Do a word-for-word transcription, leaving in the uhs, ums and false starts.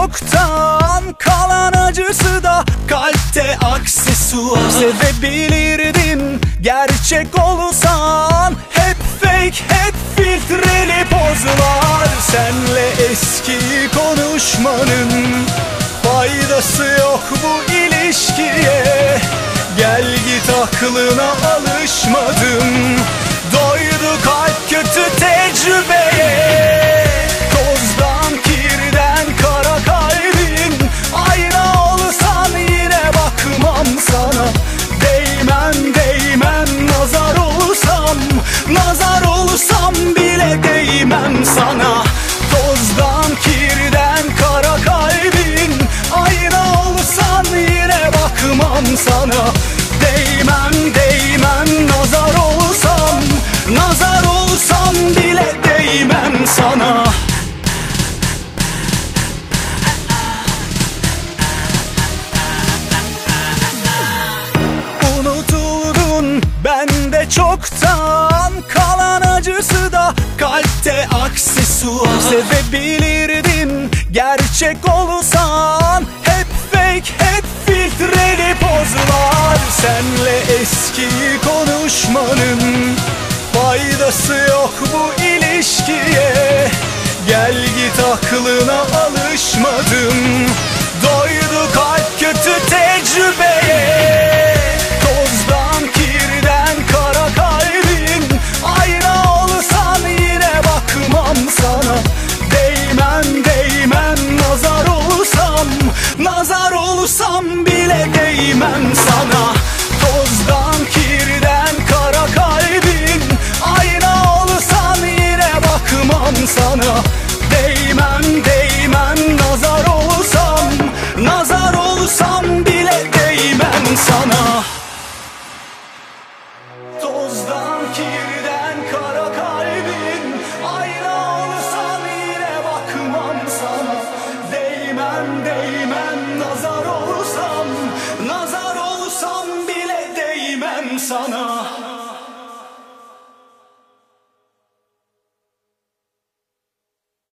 çoktan kalan acısı da kalpte aksesuar. Sevebilirdin gerçek olsan, hep fake, hep filtreli pozlar. Senle eskiyi konuşmanın faydası yok bu ilişkiye. Gel git, aklına alışmadım, doydu kalp kötü tecrübeye. Tozdan kirden kara kalbin, ayna olsan yine bakmam sana. Değmem değmem nazar olsam, nazar olsam bile değmem sana. Tozdan kirden kara kalbin, ayna olsan yine bakmam sana. Değmem değmem nazar olsam, nazar olsam bile değmem sana. Unutuldun bende çoktan kalan acısı da kalpte aksesuar. Sevebilirdin gerçek olsan, hep fake, hep filtreli pozlar. Senle eskiyi konuşmanın faydası yok bu ilişkiye. Gel git, aklına alışmadım, doydu kalp kötü tecrübeye. Tozdan kirden kara kalbin, ayna olsan yine bakmam sana. Değmem değmem nazar olsam, nazar olsam bile değmem sana. Tozdan kirden kara kalbin, ayna olsan yine bakmam sana. Değmem değmem nazar olsam, nazar olsam bile değmem sana. Tozdan kirden